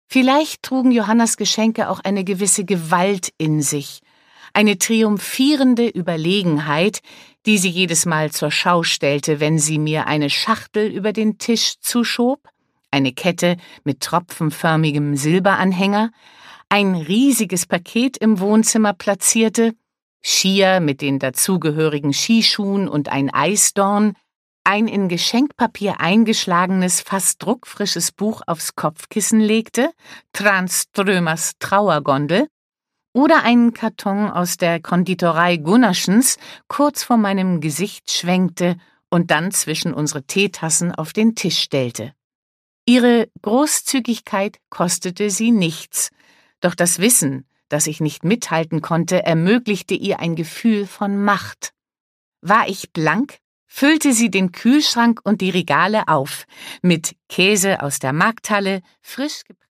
Vielleicht trugen Johannas Geschenke auch eine gewisse Gewalt in sich, eine triumphierende Überlegenheit, die sie jedes Mal zur Schau stellte, wenn sie mir eine Schachtel über den Tisch zuschob, eine Kette mit tropfenförmigem Silberanhänger, ein riesiges Paket im Wohnzimmer platzierte, Skier mit den dazugehörigen Skischuhen und ein Eisdorn, ein in Geschenkpapier eingeschlagenes, fast druckfrisches Buch aufs Kopfkissen legte, Tranströmers Trauergondel, oder einen Karton aus der Konditorei Gunnerschens kurz vor meinem Gesicht schwenkte und dann zwischen unsere Teetassen auf den Tisch stellte. Ihre Großzügigkeit kostete sie nichts, doch das Wissen, dass ich nicht mithalten konnte, ermöglichte ihr ein Gefühl von Macht. War ich blank, füllte sie den Kühlschrank und die Regale auf, mit Käse aus der Markthalle, frisch